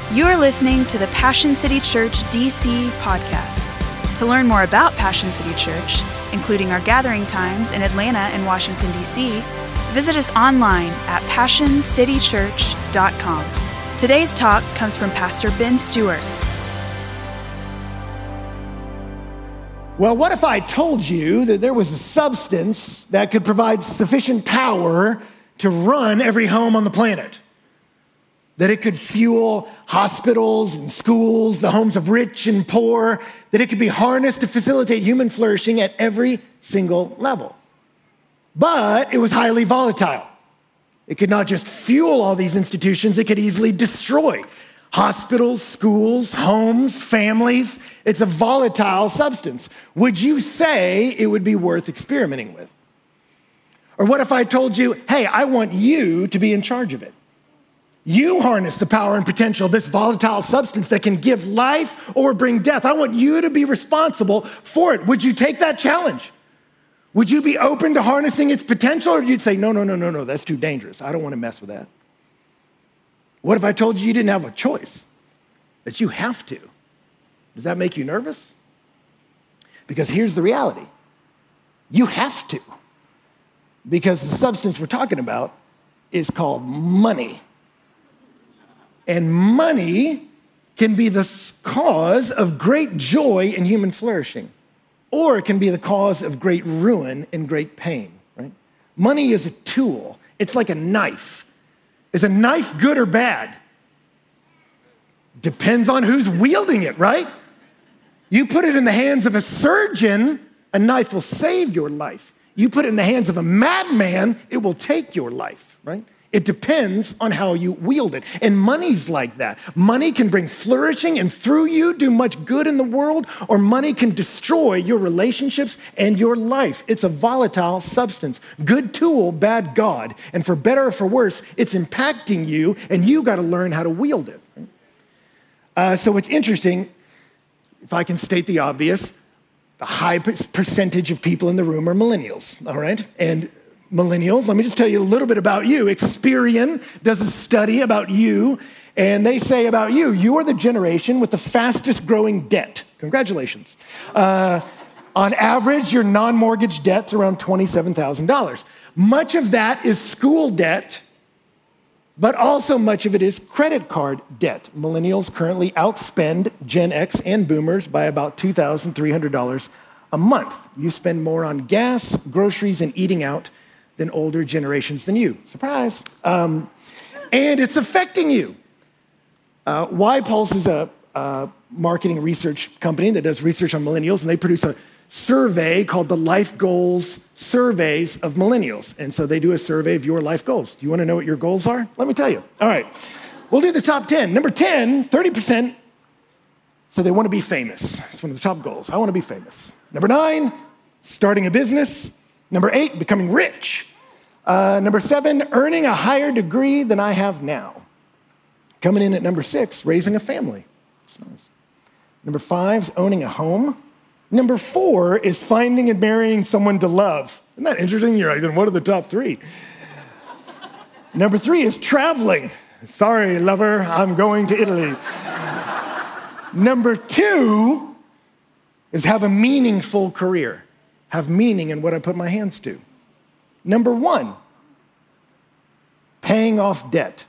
You are listening to the Passion City Church DC podcast. To learn more about Passion City Church, including our gathering times in Atlanta and Washington, D.C., visit us online at passioncitychurch.com. Today's talk comes from Pastor Ben Stewart. Well, what if I told you that there was a substance that could provide sufficient power to run every home on the planet? That it could fuel hospitals and schools, the homes of rich and poor, that it could be harnessed to facilitate human flourishing at every single level. But it was highly volatile. It could not just fuel all these institutions, it could easily destroy hospitals, schools, homes, families. It's a volatile substance. Would you say it would be worth experimenting with? Or what if I told you, hey, I want you to be in charge of it? You harness the power and potential of this volatile substance that can give life or bring death. I want you to be responsible for it. Would you take that challenge? Would you be open to harnessing its potential, or you'd say, no, that's too dangerous. I don't want to mess with that. What if I told you you didn't have a choice, that you have to? Does that make you nervous? Because here's the reality. You have to. Because the substance we're talking about is called money. And money can be the cause of great joy and human flourishing, or it can be the cause of great ruin and great pain, right? Money is a tool. It's like a knife. Is a knife good or bad? Depends on who's wielding it, right? You put it in the hands of a surgeon, a knife will save your life. You put it in the hands of a madman, it will take your life, right? It depends on how you wield it. And money's like that. Money can bring flourishing and through you do much good in the world, or money can destroy your relationships and your life. It's a volatile substance. Good tool, bad God. And for better or for worse, it's impacting you, and you got to learn how to wield it. So it's interesting, if I can state the obvious, the high percentage of people in the room are millennials, all right? And millennials, let me just tell you a little bit about you. Experian does a study about you, and they say about you, you are the generation with the fastest growing debt. Congratulations. On average, your non-mortgage debt's around $27,000. Much of that is school debt, but also much of it is credit card debt. Millennials currently outspend Gen X and boomers by about $2,300 a month. You spend more on gas, groceries, and eating out than older generations than you. Surprise. And it's affecting you. YPulse is a marketing research company that does research on millennials, and they produce a survey called the Life Goals Surveys of Millennials. And so they do a survey of your life goals. Do you want to know what your goals are? Let me tell you. All right. We'll do the top 10. Number 10, 30%. So they want to be famous. It's one of the top goals. I want to be famous. Number 9, starting a business. Number 8, becoming rich. Number 7, earning a higher degree than I have now. Coming in at number 6, raising a family. That's nice. Number 5 is owning a home. Number 4 is finding and marrying someone to love. Isn't that interesting? You're like, then what are the top 3? Number 3 is traveling. Sorry, lover, I'm going to Italy. Number 2 is have a meaningful career. Have meaning in what I put my hands to. Number 1, paying off debt.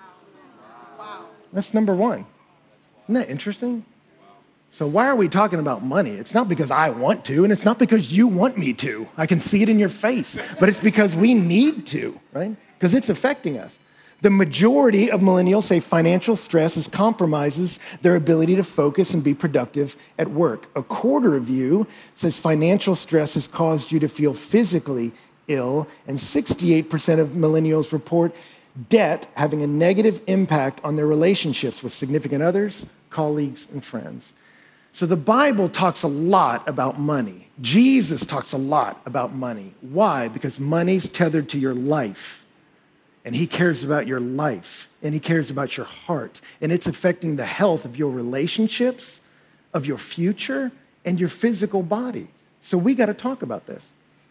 Wow. That's number 1. Isn't that interesting? So why are we talking about money? It's not because I want to, and it's not because you want me to. I can see it in your face, but it's because we need to, right? Because it's affecting us. The majority of millennials say financial stress compromises their ability to focus and be productive at work. A quarter of you says financial stress has caused you to feel physically ill, and 68% of millennials report debt having a negative impact on their relationships with significant others, colleagues, and friends. So the Bible talks a lot about money. Jesus talks a lot about money. Why? Because money's tethered to your life. And he cares about your life, and he cares about your heart, and it's affecting the health of your relationships, of your future, and your physical body. So we got to talk about this.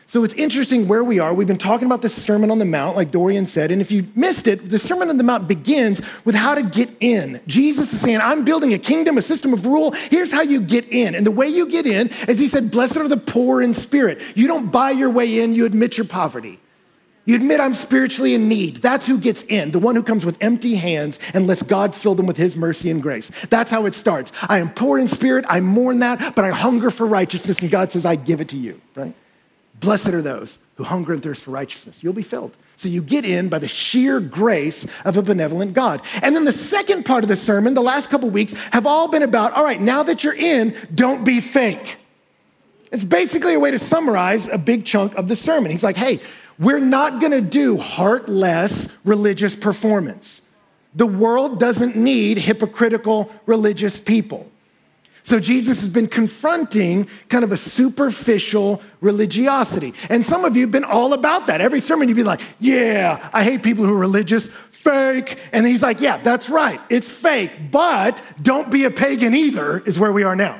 So it's interesting where we are. We've been talking about the Sermon on the Mount, like Dorian said, and if you missed it, the Sermon on the Mount begins with how to get in. Jesus is saying, I'm building a kingdom, a system of rule. Here's how you get in. And the way you get in is he said, blessed are the poor in spirit. You don't buy your way in, you admit your poverty. You admit I'm spiritually in need. That's who gets in, the one who comes with empty hands and lets God fill them with his mercy and grace. That's how it starts. I am poor in spirit, I mourn that, but I hunger for righteousness, and God says, I give it to you, right? Blessed are those who hunger and thirst for righteousness. You'll be filled. So you get in by the sheer grace of a benevolent God. And then the second part of the sermon, the last couple weeks, have all been about, all right, now that you're in, don't be fake. It's basically a way to summarize a big chunk of the sermon. He's like, hey, we're not gonna do heartless religious performance. The world doesn't need hypocritical religious people. So Jesus has been confronting kind of a superficial religiosity. And some of you have been all about that. Every sermon you'd be like, yeah, I hate people who are religious, fake. And he's like, yeah, that's right, it's fake, but don't be a pagan either, is where we are now.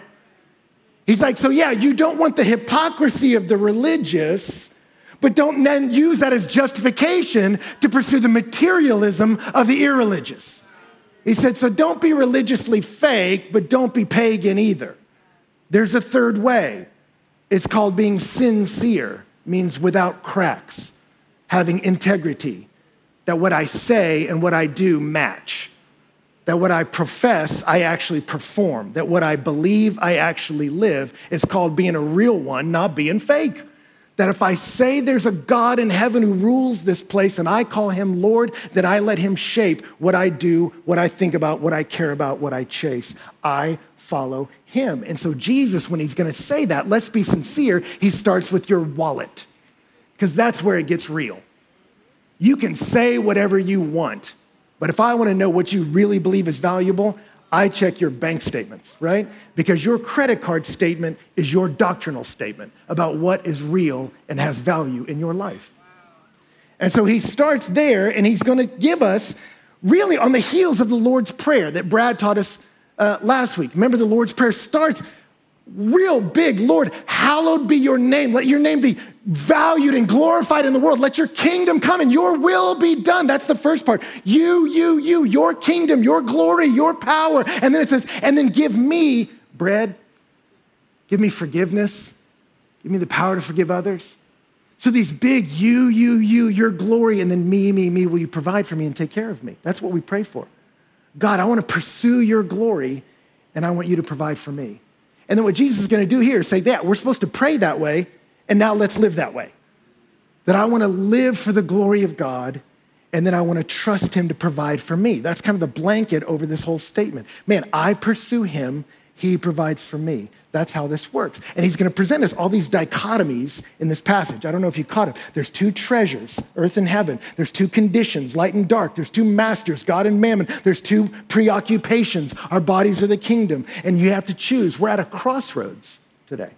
He's like, so yeah, you don't want the hypocrisy of the religious, but don't then use that as justification to pursue the materialism of the irreligious. He said, so don't be religiously fake, but don't be pagan either. There's a third way. It's called being sincere, means without cracks, having integrity, that what I say and what I do match, that what I profess, I actually perform, that what I believe, I actually live. It's called being a real one, not being fake. That if I say there's a God in heaven who rules this place and I call him Lord, then I let him shape what I do, what I think about, what I care about, what I chase. I follow him. And so Jesus, when he's gonna say that, let's be sincere, he starts with your wallet, because that's where it gets real. You can say whatever you want, but if I wanna know what you really believe is valuable, I check your bank statements, right? Because your credit card statement is your doctrinal statement about what is real and has value in your life. And so he starts there, and he's gonna give us, really on the heels of the Lord's Prayer that Brad taught us last week. Remember, the Lord's Prayer starts real big. Lord, hallowed be your name. Let your name be valued and glorified in the world. Let your kingdom come and your will be done. That's the first part. You, your kingdom, your glory, your power. And then it says, and then give me bread, give me forgiveness, give me the power to forgive others. So these big you, your glory, and then me, will you provide for me and take care of me? That's what we pray for. God, I want to pursue your glory, and I want you to provide for me. And then what Jesus is going to do here is say that we're supposed to pray that way, and now let's live that way. That I want to live for the glory of God, and then I want to trust him to provide for me. That's kind of the blanket over this whole statement. Man, I pursue him, he provides for me. That's how this works. And he's going to present us all these dichotomies in this passage. I don't know if you caught it. There's two treasures, earth and heaven. There's two conditions, light and dark. There's two masters, God and mammon. There's two preoccupations. Our bodies are the kingdom. And you have to choose. We're at a crossroads today.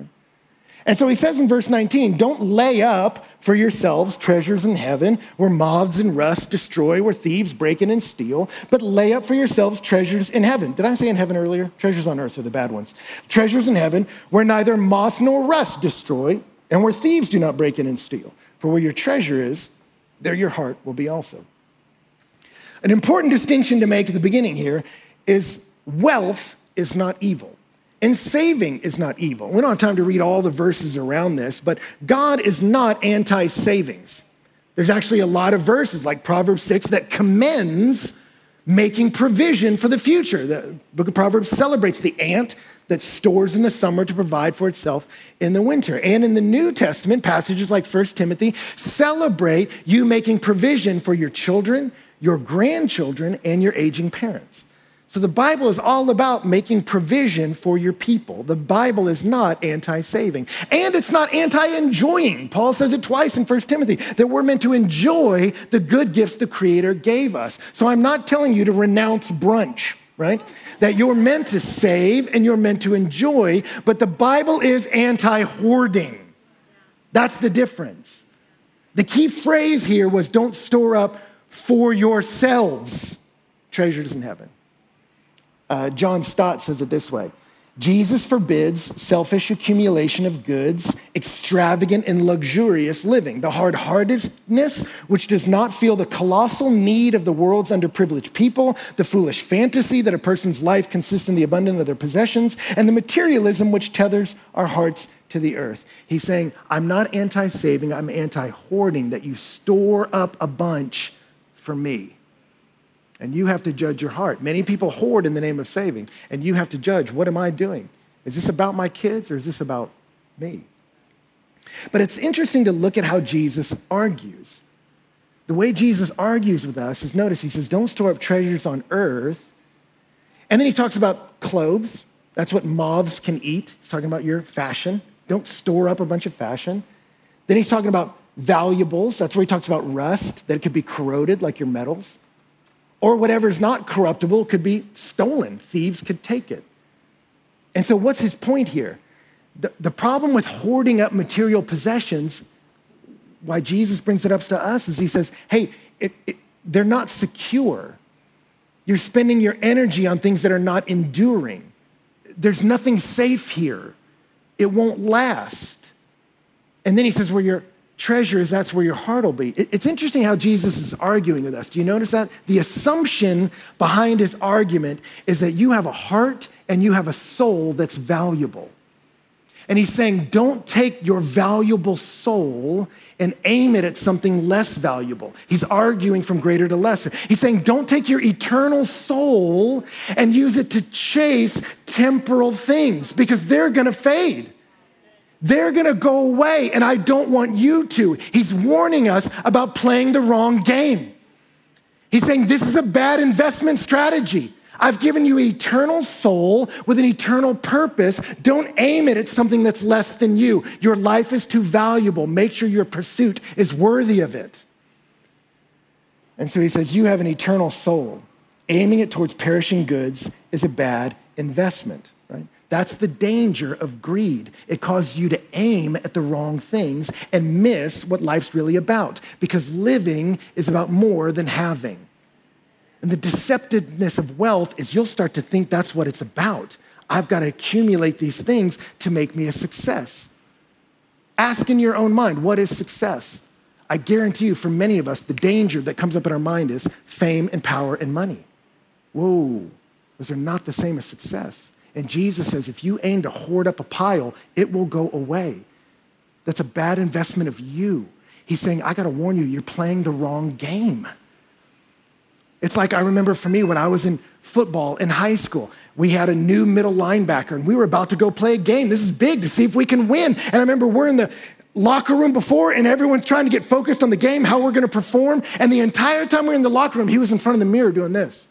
And so he says in verse 19, don't lay up for yourselves treasures in heaven where moths and rust destroy, where thieves break in and steal, but lay up for yourselves treasures in heaven. Did I say in heaven earlier? Treasures on earth are the bad ones. Treasures in heaven where neither moth nor rust destroy, and where thieves do not break in and steal. For where your treasure is, there your heart will be also. An important distinction to make at the beginning here is wealth is not evil. And saving is not evil. We don't have time to read all the verses around this, but God is not anti-savings. There's actually a lot of verses like Proverbs 6 that commends making provision for the future. The book of Proverbs celebrates the ant that stores in the summer to provide for itself in the winter. And in the New Testament, passages like 1 Timothy celebrate you making provision for your children, your grandchildren, and your aging parents. So the Bible is all about making provision for your people. The Bible is not anti-saving. And it's not anti-enjoying. Paul says it twice in 1 Timothy, that we're meant to enjoy the good gifts the Creator gave us. So I'm not telling you to renounce brunch, right? That you're meant to save and you're meant to enjoy, but the Bible is anti-hoarding. That's the difference. The key phrase here was don't store up for yourselves treasures in heaven. John Stott says it this way: Jesus forbids selfish accumulation of goods, extravagant and luxurious living, the hard-heartedness which does not feel the colossal need of the world's underprivileged people, the foolish fantasy that a person's life consists in the abundance of their possessions, and the materialism which tethers our hearts to the earth. He's saying, I'm not anti-saving, I'm anti-hoarding, that you store up a bunch for me. And you have to judge your heart. Many people hoard in the name of saving, and you have to judge, what am I doing? Is this about my kids or is this about me? But it's interesting to look at how Jesus argues. The way Jesus argues with us is, notice, he says, don't store up treasures on earth. And then he talks about clothes. That's what moths can eat. He's talking about your fashion. Don't store up a bunch of fashion. Then he's talking about valuables. That's where he talks about rust, that it could be corroded like your metals. Or whatever is not corruptible could be stolen. Thieves could take it. And so what's his point here? The problem with hoarding up material possessions, why Jesus brings it up to us, is he says, hey, they're not secure. You're spending your energy on things that are not enduring. There's nothing safe here. It won't last. And then he says, where your treasure is, that's where your heart will be. It's interesting how Jesus is arguing with us. Do you notice that? The assumption behind his argument is that you have a heart and you have a soul that's valuable. And he's saying, don't take your valuable soul and aim it at something less valuable. He's arguing from greater to lesser. He's saying, don't take your eternal soul and use it to chase temporal things, because they're gonna fade. They're gonna go away, and I don't want you to. He's warning us about playing the wrong game. He's saying this is a bad investment strategy. I've given you an eternal soul with an eternal purpose. Don't aim it at something that's less than you. Your life is too valuable. Make sure your pursuit is worthy of it. And so he says, you have an eternal soul. Aiming it towards perishing goods is a bad investment, right? That's the danger of greed. It causes you to aim at the wrong things and miss what life's really about, because living is about more than having. And the deceptiveness of wealth is you'll start to think that's what it's about. I've got to accumulate these things to make me a success. Ask in your own mind, what is success? I guarantee you, for many of us, the danger that comes up in our mind is fame and power and money. Whoa, those are not the same as success. And Jesus says, if you aim to hoard up a pile, it will go away. That's a bad investment of you. He's saying, I gotta warn you, you're playing the wrong game. It's like, I remember for me when I was in football in high school, we had a new middle linebacker and we were about to go play a game. This is big, to see if we can win. And I remember we're in the locker room before and everyone's trying to get focused on the game, how we're gonna perform. And the entire time we were in the locker room, he was in front of the mirror doing this.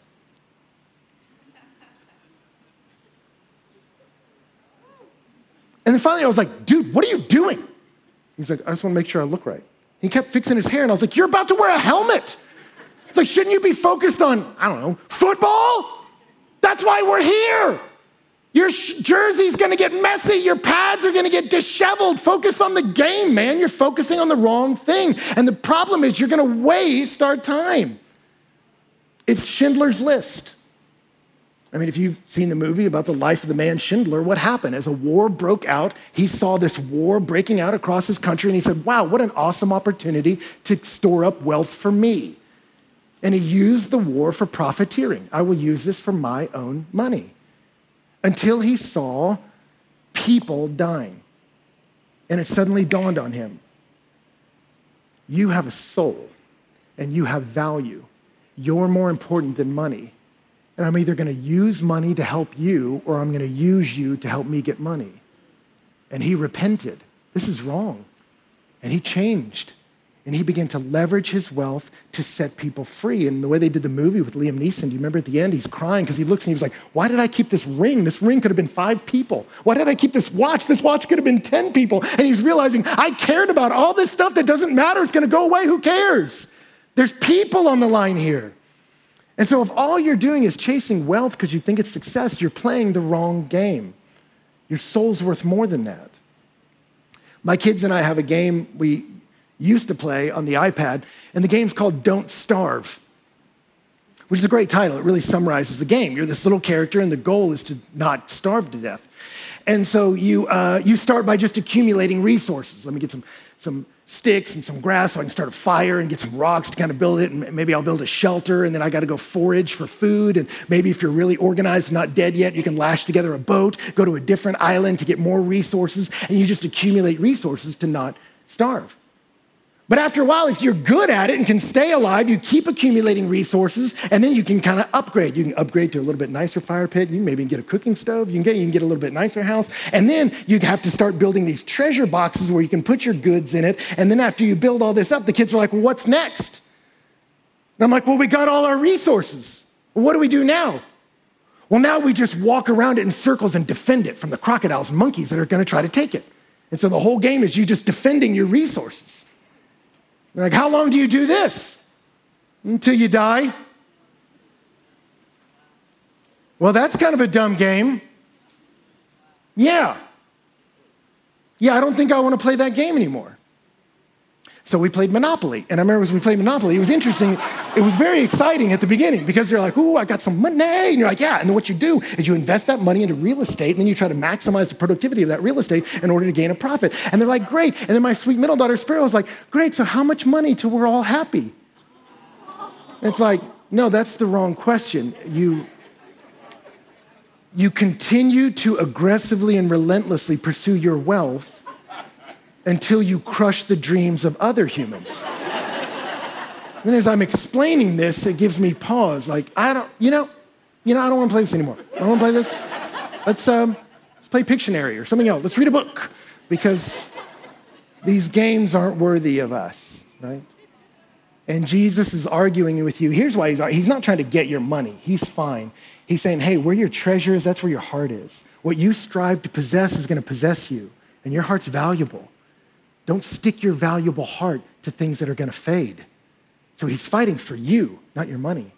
And then finally I was like, dude, what are you doing? He's like, I just want to make sure I look right. He kept fixing his hair and I was like, you're about to wear a helmet. It's like, shouldn't you be focused on, I don't know, football? That's why we're here. Your jersey's gonna get messy. Your pads are gonna get disheveled. Focus on the game, man. You're focusing on the wrong thing. And the problem is you're gonna waste our time. It's Schindler's List. I mean, if you've seen the movie about the life of the man Schindler, what happened? As a war broke out, he saw this war breaking out across his country and he said, wow, what an awesome opportunity to store up wealth for me. And he used the war for profiteering. I will use this for my own money. Until he saw people dying. And it suddenly dawned on him, you have a soul and you have value. You're more important than money. And I'm either gonna use money to help you or I'm gonna use you to help me get money. And he repented. This is wrong. And he changed. And he began to leverage his wealth to set people free. And the way they did the movie with Liam Neeson, do you remember at the end, he's crying because he looks and he was like, why did I keep this ring? This ring could have been 5 people. Why did I keep this watch? This watch could have been 10 people. And he's realizing, I cared about all this stuff that doesn't matter. It's gonna go away, who cares? There's people on the line here. And so if all you're doing is chasing wealth because you think it's success, you're playing the wrong game. Your soul's worth more than that. My kids and I have a game we used to play on the iPad, and the game's called Don't Starve. which is a great title. It really summarizes the game. You're this little character, and the goal is to not starve to death. And so you start by just accumulating resources. Let me get some sticks and some grass so I can start a fire and get some rocks to kind of build it, and maybe I'll build a shelter, and then I got to go forage for food, and maybe if you're really organized, not dead yet, you can lash together a boat, go to a different island to get more resources, and you just accumulate resources to not starve. But after a while, if you're good at it and can stay alive, you keep accumulating resources, and then you can kind of upgrade. You can upgrade to a little bit nicer fire pit. You can maybe get a cooking stove. You can get a little bit nicer house. And then you have to start building these treasure boxes where you can put your goods in it. And then after you build all this up, the kids are like, well, what's next? And I'm like, well, we got all our resources. Well, what do we do now? Well, now we just walk around it in circles and defend it from the crocodiles and monkeys that are going to try to take it. And so the whole game is you just defending your resources. They're like, how long do you do this? Until you die? Well, that's kind of a dumb game. Yeah, I don't think I want to play that game anymore. So we played Monopoly. And I remember as we played Monopoly, it was interesting. It was very exciting at the beginning because you're like, ooh, I got some money. And you're like, yeah. And then what you do is you invest that money into real estate, and then you try to maximize the productivity of that real estate in order to gain a profit. And they're like, great. And then my sweet middle daughter, Sparrow, was like, great, so how much money till we're all happy? And it's like, no, that's the wrong question. You continue to aggressively and relentlessly pursue your wealth until you crush the dreams of other humans. And as I'm explaining this, it gives me pause. Like, I don't want to play this anymore. I don't want to play this. Let's play Pictionary or something else. Let's read a book, because these games aren't worthy of us, right? And Jesus is arguing with you. Here's why he's not trying to get your money. He's fine. He's saying, hey, where your treasure is, that's where your heart is. What you strive to possess is going to possess you, and your heart's valuable. Don't stick your valuable heart to things that are going to fade. So he's fighting for you, not your money.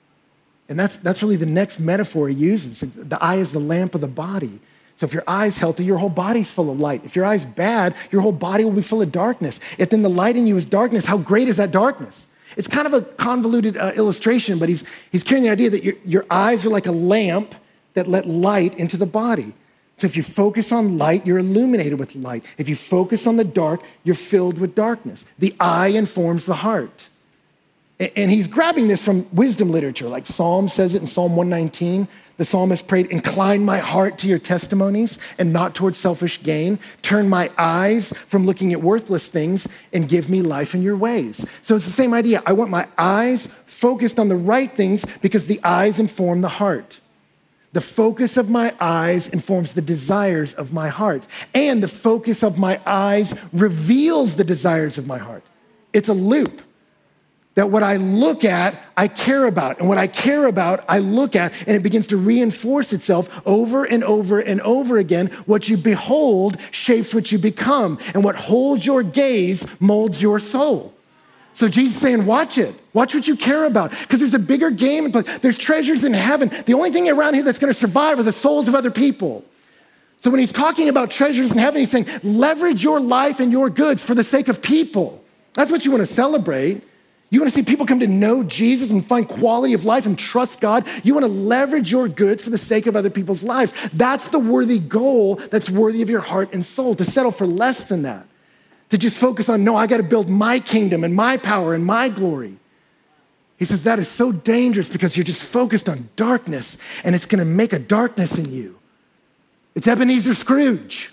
And that's really the next metaphor he uses. The eye is the lamp of the body. So if your eye's healthy, your whole body's full of light. If your eye's bad, your whole body will be full of darkness. If then the light in you is darkness, how great is that darkness? It's kind of a convoluted illustration, but he's carrying the idea that your eyes are like a lamp that let light into the body. So if you focus on light, you're illuminated with light. If you focus on the dark, you're filled with darkness. The eye informs the heart. And he's grabbing this from wisdom literature, like Psalm says it in Psalm 119. The psalmist prayed, incline my heart to your testimonies and not towards selfish gain. Turn my eyes from looking at worthless things and give me life in your ways. So it's the same idea. I want my eyes focused on the right things because the eyes inform the heart. The focus of my eyes informs the desires of my heart. And the focus of my eyes reveals the desires of my heart. It's a loop. That what I look at, I care about. And what I care about, I look at, and it begins to reinforce itself over and over and over again. What you behold shapes what you become. And what holds your gaze molds your soul. So Jesus is saying, watch it. Watch what you care about. Because there's a bigger game in play. There's treasures in heaven. The only thing around here that's going to survive are the souls of other people. So when he's talking about treasures in heaven, he's saying, leverage your life and your goods for the sake of people. That's what you want to celebrate. You want to see people come to know Jesus and find quality of life and trust God. You want to leverage your goods for the sake of other people's lives. That's the worthy goal that's worthy of your heart and soul. To settle for less than that. To just focus on, no, I got to build my kingdom and my power and my glory. He says that is so dangerous because you're just focused on darkness, and it's going to make a darkness in you. It's Ebenezer Scrooge.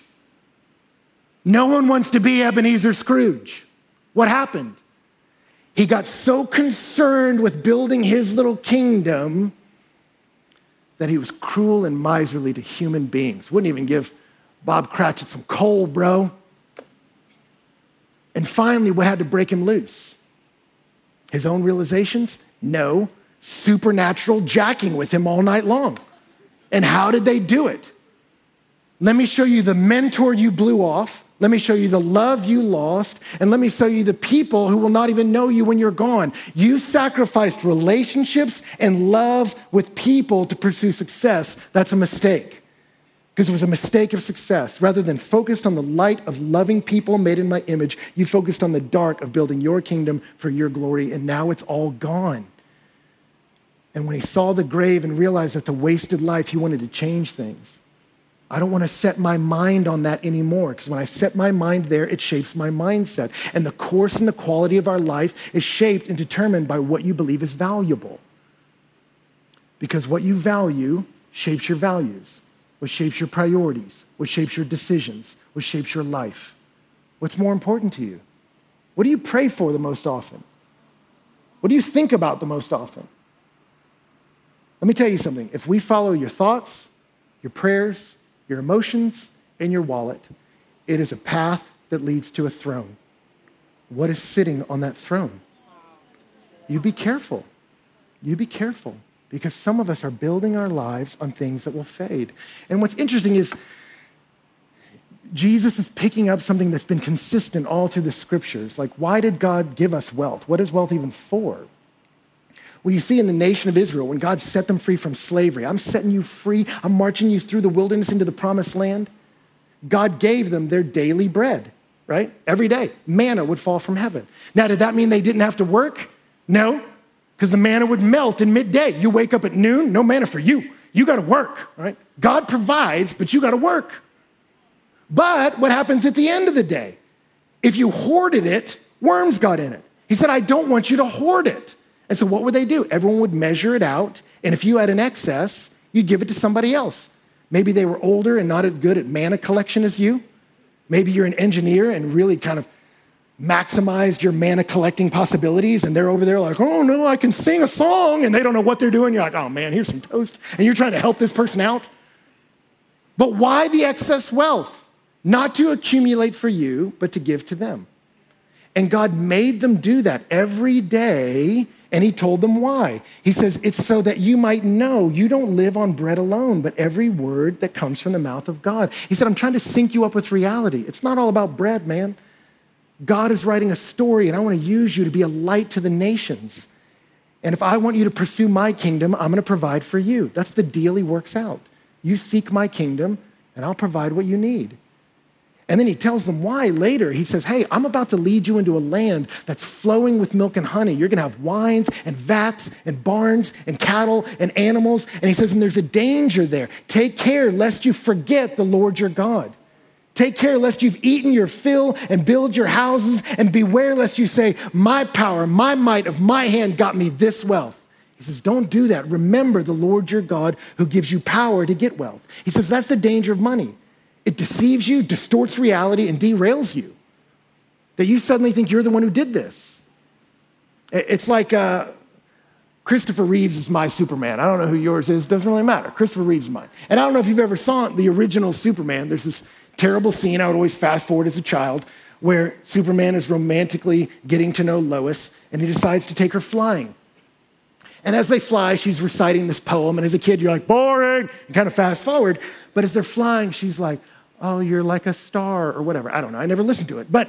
No one wants to be Ebenezer Scrooge. What happened? He got so concerned with building his little kingdom that he was cruel and miserly to human beings. Wouldn't even give Bob Cratchit some coal, bro. And finally, what had to break him loose? His own realizations? No. Supernatural jacking with him all night long. And how did they do it? Let me show you the mentor you blew off. Let me show you the love you lost. And let me show you the people who will not even know you when you're gone. You sacrificed relationships and love with people to pursue success. That's a mistake. Because it was a mistake of success. Rather than focused on the light of loving people made in my image, you focused on the dark of building your kingdom for your glory, and now it's all gone. And when he saw the grave and realized that the wasted life, he wanted to change things. I don't want to set my mind on that anymore, because when I set my mind there, it shapes my mindset. And the course and the quality of our life is shaped and determined by what you believe is valuable. Because what you value shapes your values, what shapes your priorities, what shapes your decisions, what shapes your life. What's more important to you? What do you pray for the most often? What do you think about the most often? Let me tell you something. If we follow your thoughts, your prayers, your emotions, and your wallet, it is a path that leads to a throne. What is sitting on that throne? You be careful. You be careful, because some of us are building our lives on things that will fade. And what's interesting is Jesus is picking up something that's been consistent all through the scriptures. Like, why did God give us wealth? What is wealth even for? Well, you see in the nation of Israel, when God set them free from slavery, I'm setting you free, I'm marching you through the wilderness into the promised land. God gave them their daily bread, right? Every day, manna would fall from heaven. Now, did that mean they didn't have to work? No, because the manna would melt in midday. You wake up at noon, no manna for you. You got to work, right? God provides, but you got to work. But what happens at the end of the day? If you hoarded it, worms got in it. He said, I don't want you to hoard it. And so what would they do? Everyone would measure it out. And if you had an excess, you'd give it to somebody else. Maybe they were older and not as good at manna collection as you. Maybe you're an engineer and really kind of maximized your manna collecting possibilities. And they're over there like, oh no, I can sing a song. And they don't know what they're doing. You're like, oh man, here's some toast. And you're trying to help this person out. But why the excess wealth? Not to accumulate for you, but to give to them. And God made them do that every day, and he told them why. He says, it's so that you might know you don't live on bread alone, but every word that comes from the mouth of God. He said, I'm trying to sync you up with reality. It's not all about bread, man. God is writing a story, and I want to use you to be a light to the nations. And if I want you to pursue my kingdom, I'm going to provide for you. That's the deal he works out. You seek my kingdom, and I'll provide what you need. And then he tells them why later. He says, hey, I'm about to lead you into a land that's flowing with milk and honey. You're going to have wines and vats and barns and cattle and animals. And he says, and there's a danger there. Take care lest you forget the Lord your God. Take care lest you've eaten your fill and build your houses, and beware lest you say, my power, my might of my hand got me this wealth. He says, don't do that. Remember the Lord your God who gives you power to get wealth. He says, that's the danger of money. It deceives you, distorts reality, and derails you. That you suddenly think you're the one who did this. It's like Christopher Reeves is my Superman. I don't know who yours is. Doesn't really matter. Christopher Reeves is mine. And I don't know if you've ever saw the original Superman. There's this terrible scene I would always fast forward as a child where Superman is romantically getting to know Lois, and he decides to take her flying. And as they fly, she's reciting this poem. And as a kid, you're like, boring, and kind of fast forward. But as they're flying, she's like, oh, you're like a star or whatever. I don't know. I never listened to it. But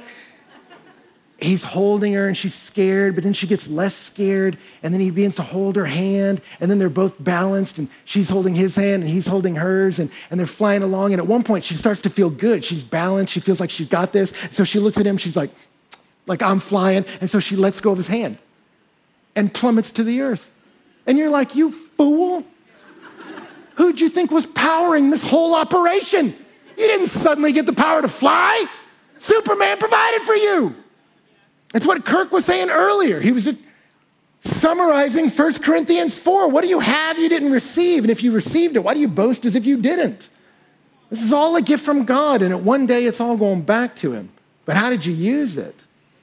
he's holding her and she's scared, but then she gets less scared. And then he begins to hold her hand. And then they're both balanced, and she's holding his hand and he's holding hers. And they're flying along. And at one point, she starts to feel good. She's balanced. She feels like she's got this. So she looks at him. She's like I'm flying. And so she lets go of his hand and plummets to the earth. And you're like, you fool. Who'd you think was powering this whole operation? You didn't suddenly get the power to fly. Superman provided for you. It's what Kirk was saying earlier. He was just summarizing 1 Corinthians 4. What do you have you didn't receive? And if you received it, why do you boast as if you didn't? This is all a gift from God, and at one day it's all going back to him. But how did you use it?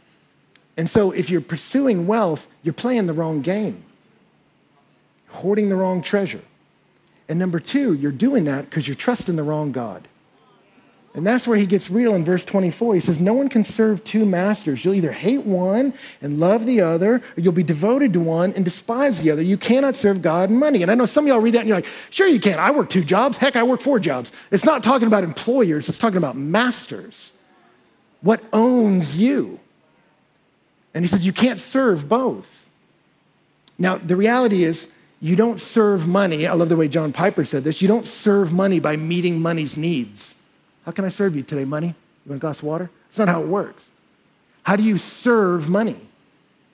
And so if you're pursuing wealth, you're playing the wrong game. Hoarding the wrong treasure. And number two, you're doing that because you're trusting the wrong God. And that's where he gets real in verse 24. He says, no one can serve two masters. You'll either hate one and love the other, or you'll be devoted to one and despise the other. You cannot serve God and money. And I know some of y'all read that and you're like, sure you can. I work 2 jobs. Heck, I work 4 jobs. It's not talking about employers. It's talking about masters. What owns you? And he says, you can't serve both. Now, the reality is, you don't serve money. I love the way John Piper said this. You don't serve money by meeting money's needs. How can I serve you today, money? You want a glass of water? That's not how it works. How do you serve money?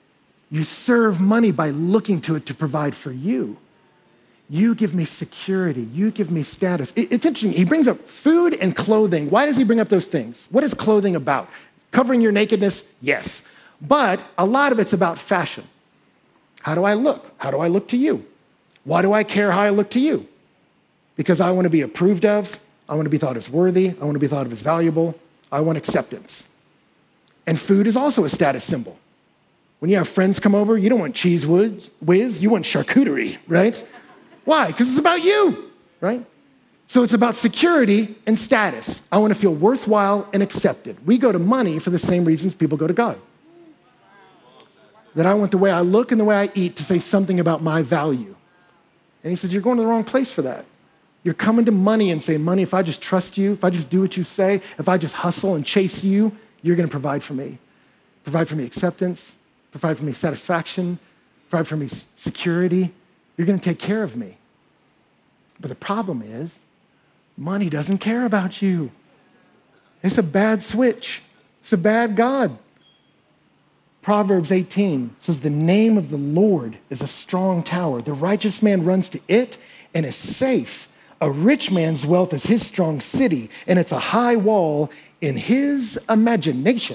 You serve money by looking to it to provide for you. You give me security. You give me status. It's interesting. He brings up food and clothing. Why does he bring up those things? What is clothing about? Covering your nakedness? Yes. But a lot of it's about fashion. How do I look? How do I look to you? Why do I care how I look to you? Because I want to be approved of. I want to be thought as worthy. I want to be thought of as valuable. I want acceptance. And food is also a status symbol. When you have friends come over, you don't want cheese whiz, you want charcuterie, right? Why? Because it's about you, right? So it's about security and status. I want to feel worthwhile and accepted. We go to money for the same reasons people go to God. That I want the way I look and the way I eat to say something about my value. And he says, you're going to the wrong place for that. You're coming to money and saying, money, if I just trust you, if I just do what you say, if I just hustle and chase you, you're going to provide for me. Provide for me acceptance, provide for me satisfaction, provide for me security. You're going to take care of me. But the problem is, money doesn't care about you. It's a bad switch. It's a bad God. Proverbs 18 says, the name of the Lord is a strong tower. The righteous man runs to it and is safe. A rich man's wealth is his strong city, and it's a high wall in his imagination.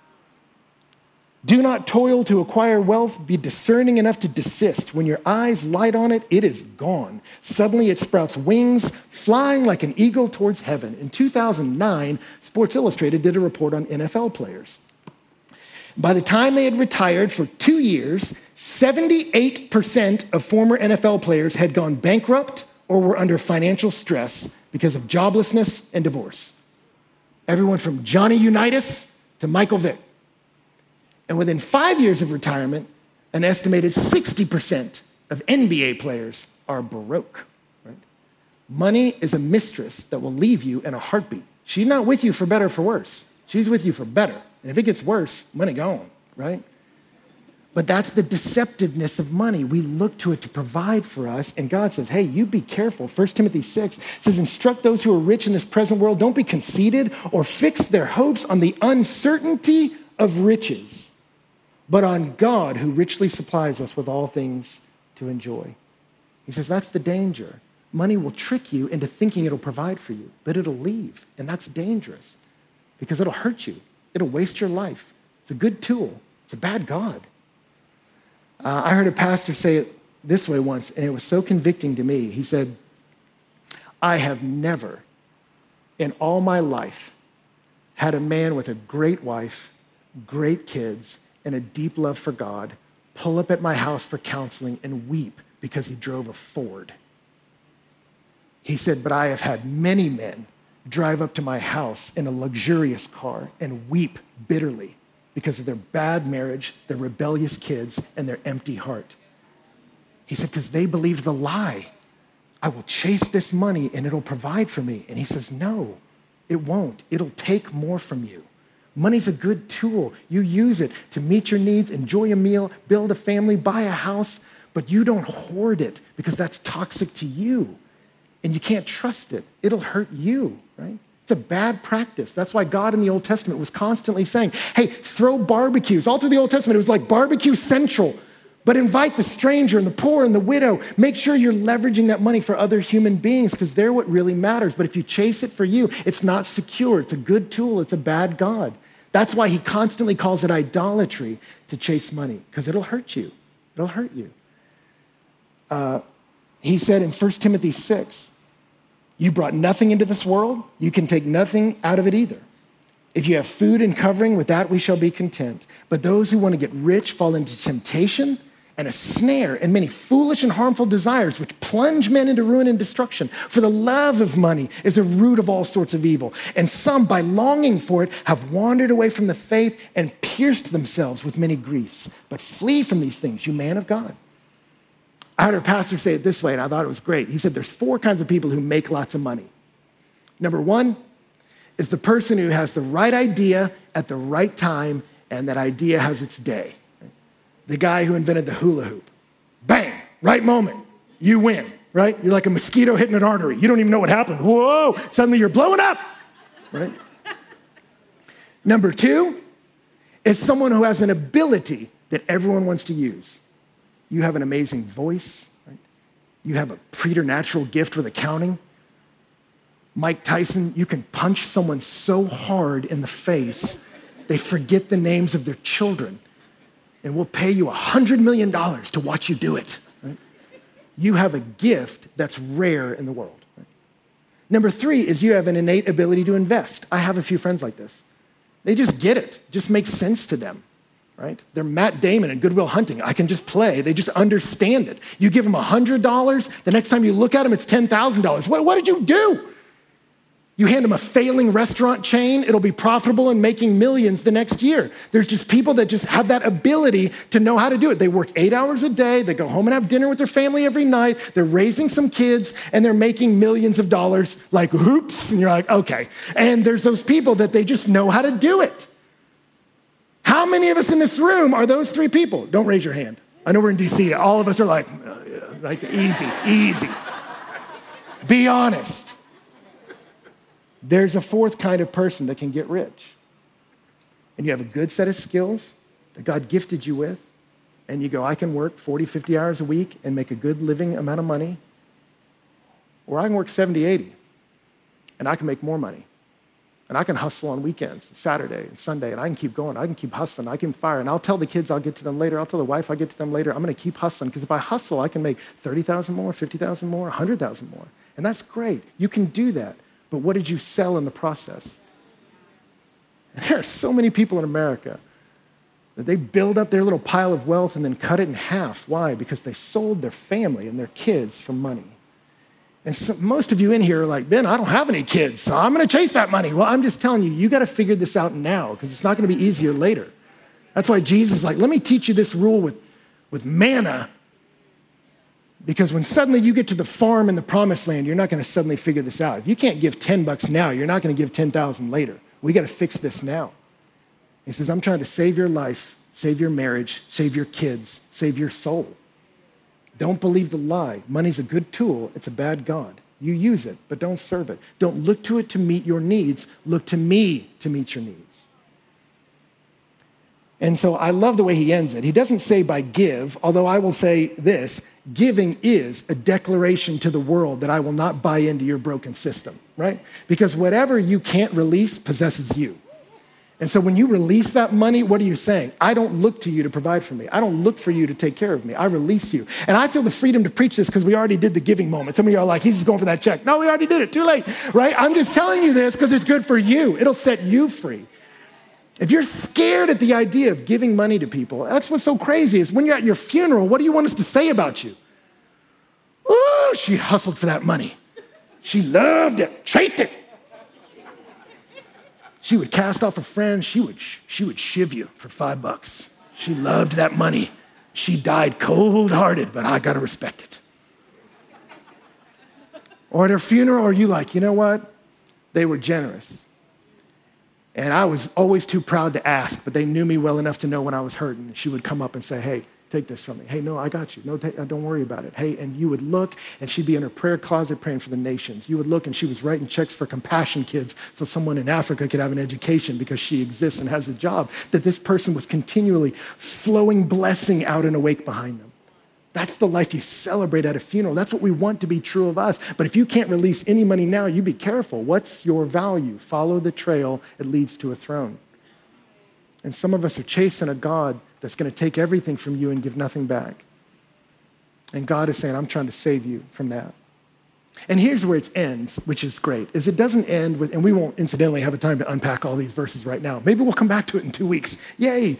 Do not toil to acquire wealth. Be discerning enough to desist. When your eyes light on it, it is gone. Suddenly it sprouts wings, flying like an eagle towards heaven. In 2009, Sports Illustrated did a report on NFL players. By the time they had retired for 2 years, 78% of former NFL players had gone bankrupt or were under financial stress because of joblessness and divorce. Everyone from Johnny Unitas to Michael Vick. And within 5 years of retirement, an estimated 60% of NBA players are broke. Right? Money is a mistress that will leave you in a heartbeat. She's not with you for better or for worse. She's with you for better. And if it gets worse, money gone, right? But that's the deceptiveness of money. We look to it to provide for us, and God says, hey, you be careful. 1 Timothy 6 says, instruct those who are rich in this present world, don't be conceited or fix their hopes on the uncertainty of riches, but on God who richly supplies us with all things to enjoy. He says, that's the danger. Money will trick you into thinking it'll provide for you, but it'll leave, and that's dangerous because it'll hurt you. It'll waste your life. It's a good tool. It's a bad God. I heard a pastor say it this way once, and it was so convicting to me. He said, I have never in all my life had a man with a great wife, great kids, and a deep love for God pull up at my house for counseling and weep because he drove a Ford. He said, but I have had many men drive up to my house in a luxurious car and weep bitterly because of their bad marriage, their rebellious kids, and their empty heart. He said, because they believed the lie. I will chase this money and it'll provide for me. And he says, no, it won't. It'll take more from you. Money's a good tool. You use it to meet your needs, enjoy a meal, build a family, buy a house, but you don't hoard it because that's toxic to you. And you can't trust it. It'll hurt you, right? It's a bad practice. That's why God in the Old Testament was constantly saying, hey, throw barbecues. All through the Old Testament, it was like barbecue central. But invite the stranger and the poor and the widow. Make sure you're leveraging that money for other human beings because they're what really matters. But if you chase it for you, it's not secure. It's a good tool. It's a bad God. That's why he constantly calls it idolatry to chase money because it'll hurt you. It'll hurt you. He said in 1 Timothy 6, you brought nothing into this world. You can take nothing out of it either. If you have food and covering, with that we shall be content. But those who want to get rich fall into temptation and a snare and many foolish and harmful desires which plunge men into ruin and destruction. For the love of money is a root of all sorts of evil. And some, by longing for it, have wandered away from the faith and pierced themselves with many griefs. But flee from these things, you man of God. I heard a pastor say it this way, and I thought it was great. He said there's 4 kinds of people who make lots of money. Number 1 is the person who has the right idea at the right time, and that idea has its day. The guy who invented the hula hoop. Bang, right moment, you win, right? You're like a mosquito hitting an artery. You don't even know what happened. Whoa, suddenly you're blowing up, right? Number 2 is someone who has an ability that everyone wants to use. You have an amazing voice, right? You have a preternatural gift with accounting. Mike Tyson, you can punch someone so hard in the face, they forget the names of their children. And we'll pay you $100 million to watch you do it. Right? You have a gift that's rare in the world. Right? Number 3 is you have an innate ability to invest. I have a few friends like this. They just get it. It just makes sense to them. Right? They're Matt Damon in Good Will Hunting. I can just play. They just understand it. You give them $100, the next time you look at them, it's $10,000. What did you do? You hand them a failing restaurant chain, it'll be profitable and making millions the next year. There's just people that just have that ability to know how to do it. They work 8 hours a day, they go home and have dinner with their family every night, they're raising some kids, and they're making millions of dollars, like, oops, and you're like, okay. And there's those people that they just know how to do it. How many of us in this room are those 3 people? Don't raise your hand. I know we're in DC, all of us are like easy. Be honest. There's a 4th kind of person that can get rich. And you have a good set of skills that God gifted you with, and you go, I can work 40, 50 hours a week and make a good living amount of money, or I can work 70, 80, and I can make more money. And I can hustle on weekends, Saturday and Sunday, and I can keep going. I can keep hustling. I can fire. And I'll tell the kids I'll get to them later. I'll tell the wife I'll get to them later. I'm going to keep hustling, because if I hustle, I can make 30,000 more, 50,000 more, 100,000 more. And that's great. You can do that. But what did you sell in the process? And there are so many people in America that they build up their little pile of wealth and then cut it in half. Why? Because they sold their family and their kids for money. And so most of you in here are like, Ben, I don't have any kids, so I'm going to chase that money. Well, I'm just telling you, you got to figure this out now, because it's not going to be easier later. That's why Jesus is like, let me teach you this rule with manna. Because when suddenly you get to the farm in the promised land, you're not going to suddenly figure this out. If you can't give $10 now, you're not going to give 10,000 later. We got to fix this now. He says, I'm trying to save your life, save your marriage, save your kids, save your soul. Don't believe the lie. Money's a good tool. It's a bad God. You use it, but don't serve it. Don't look to it to meet your needs. Look to me to meet your needs. And so I love the way he ends it. He doesn't say by give, although I will say this, giving is a declaration to the world that I will not buy into your broken system, right? Because whatever you can't release possesses you. And so when you release that money, what are you saying? I don't look to you to provide for me. I don't look for you to take care of me. I release you. And I feel the freedom to preach this because we already did the giving moment. Some of you are like, he's just going for that check. No, we already did it. Too late, right? I'm just telling you this because it's good for you. It'll set you free. If you're scared at the idea of giving money to people, that's what's so crazy is when you're at your funeral, what do you want us to say about you? Oh, she hustled for that money. She loved it, chased it. She would cast off a friend. She would shiv you for $5. She loved that money. She died cold-hearted, but I gotta respect it. Or at her funeral, are you like, you know what? They were generous. And I was always too proud to ask, but they knew me well enough to know when I was hurting. She would come up and say, hey, take this from me. Hey, no, I got you. No, don't worry about it. Hey, and you would look, and she'd be in her prayer closet praying for the nations. You would look, and she was writing checks for Compassion Kids so someone in Africa could have an education because she exists and has a job, that this person was continually flowing blessing out in a wake behind them. That's the life you celebrate at a funeral. That's what we want to be true of us. But if you can't release any money now, you be careful. What's your value? Follow the trail. It leads to a throne. And some of us are chasing a God that's going to take everything from you and give nothing back. And God is saying, I'm trying to save you from that. And here's where it ends, which is great, is it doesn't end with, and we won't incidentally have a time to unpack all these verses right now. Maybe we'll come back to it in 2 weeks. Yay.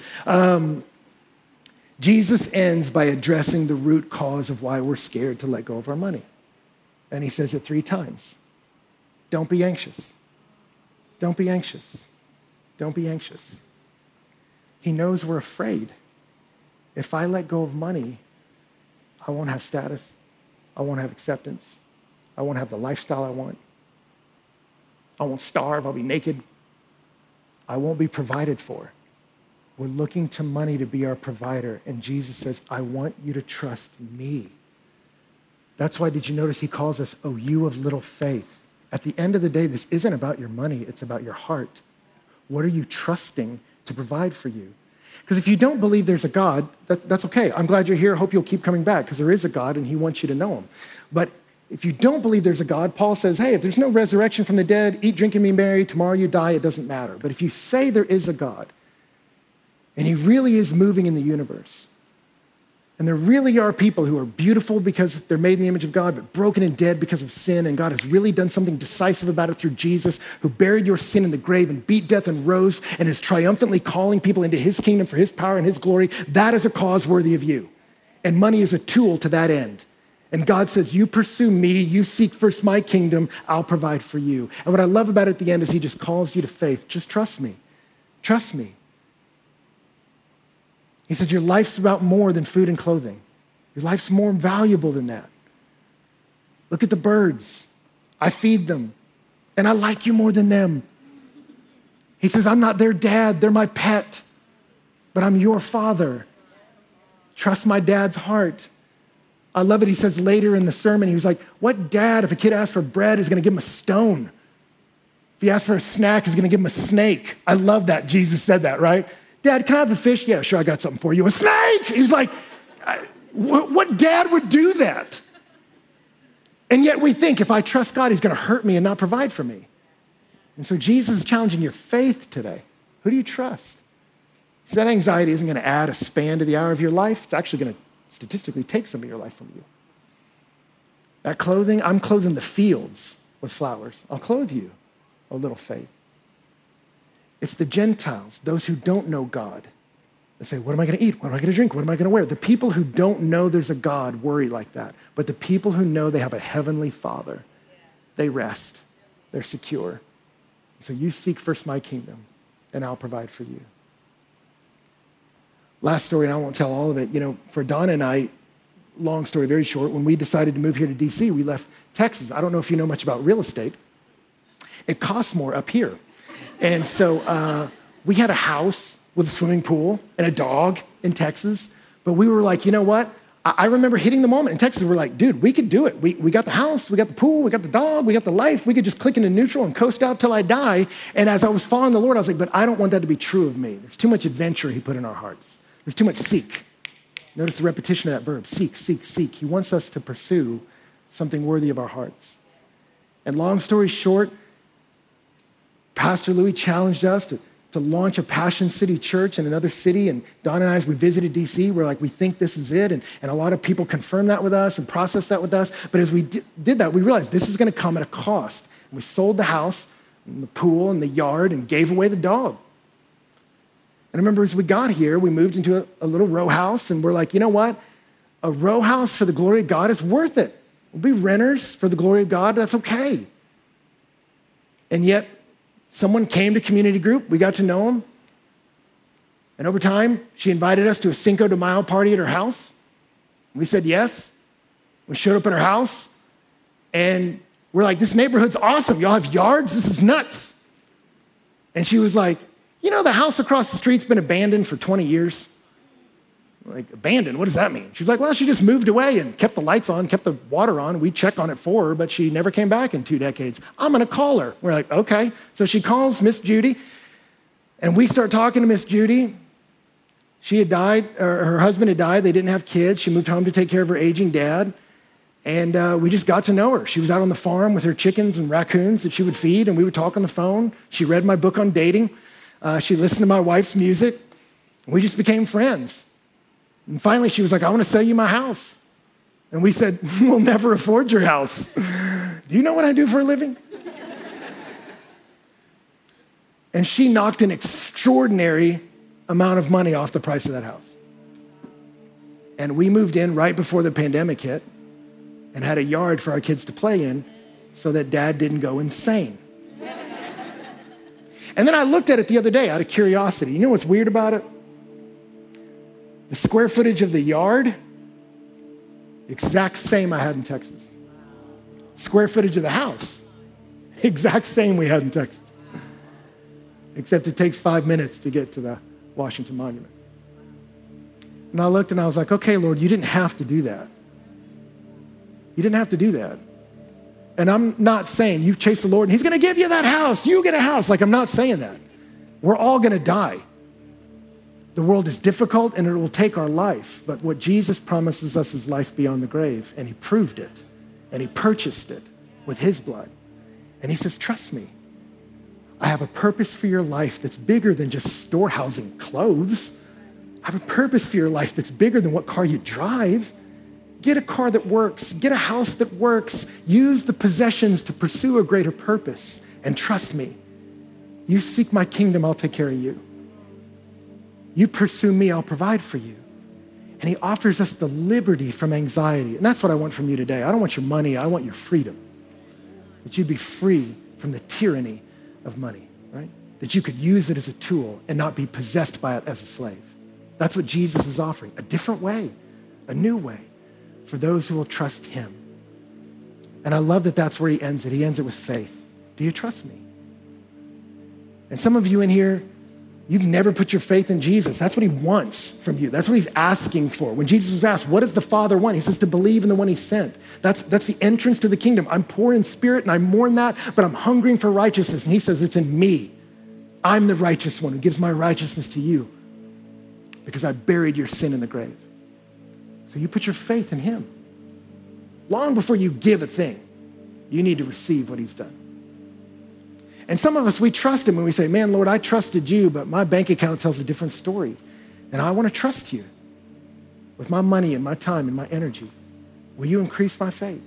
Jesus ends by addressing the root cause of why we're scared to let go of our money. And he says it 3 times. Don't be anxious. Don't be anxious. Don't be anxious. He knows we're afraid. If I let go of money, I won't have status. I won't have acceptance. I won't have the lifestyle I want. I won't starve. I'll be naked. I won't be provided for. We're looking to money to be our provider. And Jesus says, I want you to trust me. That's why, did you notice he calls us, oh, you of little faith? At the end of the day, this isn't about your money. It's about your heart. What are you trusting to provide for you? Because if you don't believe there's a God, that's okay. I'm glad you're here. Hope you'll keep coming back because there is a God and he wants you to know him. But if you don't believe there's a God, Paul says, hey, if there's no resurrection from the dead, eat, drink, and be merry, tomorrow you die, it doesn't matter. But if you say there is a God and he really is moving in the universe, and there really are people who are beautiful because they're made in the image of God, but broken and dead because of sin, and God has really done something decisive about it through Jesus, who buried your sin in the grave and beat death and rose and is triumphantly calling people into his kingdom for his power and his glory, that is a cause worthy of you. And money is a tool to that end. And God says, you pursue me, you seek first my kingdom, I'll provide for you. And what I love about it at the end is he just calls you to faith. Just trust me. Trust me. He said, your life's about more than food and clothing. Your life's more valuable than that. Look at the birds. I feed them, and I like you more than them. He says, I'm not their dad, they're my pet, but I'm your father. Trust my dad's heart. I love it. He says later in the sermon, he was like, what dad, if a kid asks for bread, is going to give him a stone? If he asks for a snack, he's going to give him a snake. I love that. Jesus said that, right? Dad, can I have a fish? Yeah, sure, I got something for you. A snake! He's like, what dad would do that? And yet we think, if I trust God, he's going to hurt me and not provide for me. And so Jesus is challenging your faith today. Who do you trust? So that anxiety isn't going to add a span to the hour of your life. It's actually going to statistically take some of your life from you. That clothing, I'm clothing the fields with flowers. I'll clothe you, a little faith. It's the Gentiles, those who don't know God. They say, what am I going to eat? What am I going to drink? What am I going to wear? The people who don't know there's a God worry like that. But the people who know they have a heavenly Father, they rest. They're secure. So you seek first my kingdom, and I'll provide for you. Last story, and I won't tell all of it. You know, for Donna and I, long story, very short, when we decided to move here to DC, we left Texas. I don't know if you know much about real estate. It costs more up here. And so we had a house with a swimming pool and a dog in Texas. But we were like, you know what? I remember hitting the moment in Texas. We're like, dude, we could do it. We got the house, we got the pool, we got the dog, we got the life. We could just click into neutral and coast out till I die. And as I was following the Lord, I was like, but I don't want that to be true of me. There's too much adventure he put in our hearts. There's too much seek. Notice the repetition of that verb, seek, seek, seek. He wants us to pursue something worthy of our hearts. And long story short, Pastor Louis challenged us to launch a Passion City church in another city. And Don and I, as we visited DC, we're like, we think this is it. And a lot of people confirmed that with us and processed that with us. But as we did that, we realized this is going to come at a cost. And we sold the house and the pool and the yard and gave away the dog. And I remember as we got here, we moved into a little row house. And we're like, you know what? A row house for the glory of God is worth it. We'll be renters for the glory of God. That's okay. And yet, someone came to community group. We got to know him. And over time, she invited us to a Cinco de Mayo party at her house. We said yes. We showed up at her house. And we're like, this neighborhood's awesome. Y'all have yards? This is nuts. And she was like, you know, the house across the street's been abandoned for 20 years. Like, abandoned? What does that mean? She was like, well, she just moved away and kept the lights on, kept the water on. We checked on it for her, but she never came back in 2 decades. I'm going to call her. We're like, okay. So she calls Miss Judy, and we start talking to Miss Judy. She had died, or her husband had died. They didn't have kids. She moved home to take care of her aging dad, and we just got to know her. She was out on the farm with her chickens and raccoons that she would feed, and we would talk on the phone. She read my book on dating. She listened to my wife's music. We just became friends. And finally, she was like, I want to sell you my house. And we said, we'll never afford your house. Do you know what I do for a living? And she knocked an extraordinary amount of money off the price of that house. And we moved in right before the pandemic hit and had a yard for our kids to play in so that Dad didn't go insane. And then I looked at it the other day out of curiosity. You know what's weird about it? The square footage of the yard, exact same I had in Texas. Square footage of the house, exact same we had in Texas. Except it takes 5 minutes to get to the Washington Monument. And I looked and I was like, okay, Lord, you didn't have to do that. You didn't have to do that. And I'm not saying you chase the Lord and he's going to give you that house. You get a house. Like, I'm not saying that. We're all going to die. The world is difficult and it will take our life, but what Jesus promises us is life beyond the grave, and he proved it, and he purchased it with his blood. And he says, trust me. I have a purpose for your life that's bigger than just storehousing clothes. I have a purpose for your life that's bigger than what car you drive. Get a car that works. Get a house that works. Use the possessions to pursue a greater purpose. And trust me, you seek my kingdom, I'll take care of you. You pursue me, I'll provide for you. And he offers us the liberty from anxiety. And that's what I want from you today. I don't want your money, I want your freedom. That you'd be free from the tyranny of money, right? That you could use it as a tool and not be possessed by it as a slave. That's what Jesus is offering, a different way, a new way for those who will trust him. And I love that that's where he ends it. He ends it with faith. Do you trust me? And some of you in here, you've never put your faith in Jesus. That's what he wants from you. That's what he's asking for. When Jesus was asked, what does the Father want? He says to believe in the one he sent. That's the entrance to the kingdom. I'm poor in spirit and I mourn that, but I'm hungering for righteousness. And he says, it's in me. I'm the righteous one who gives my righteousness to you because I buried your sin in the grave. So you put your faith in him. Long before you give a thing, you need to receive what he's done. And some of us, we trust him when we say, man, Lord, I trusted you, but my bank account tells a different story. And I want to trust you with my money and my time and my energy. Will you increase my faith?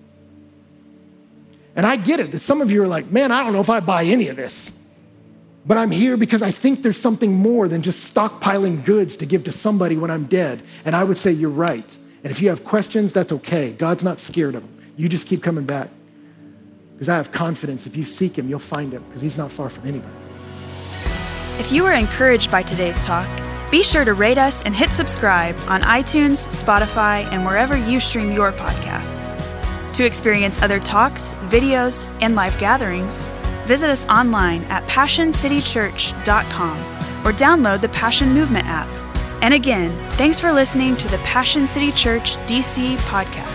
And I get it that some of you are like, man, I don't know if I buy any of this, but I'm here because I think there's something more than just stockpiling goods to give to somebody when I'm dead. And I would say you're right. And if you have questions, that's okay. God's not scared of them. You just keep coming back. Because I have confidence if you seek him, you'll find him because he's not far from anybody. If you were encouraged by today's talk, be sure to rate us and hit subscribe on iTunes, Spotify, and wherever you stream your podcasts. To experience other talks, videos, and live gatherings, visit us online at PassionCityChurch.com or download the Passion Movement app. And again, thanks for listening to the Passion City Church DC podcast.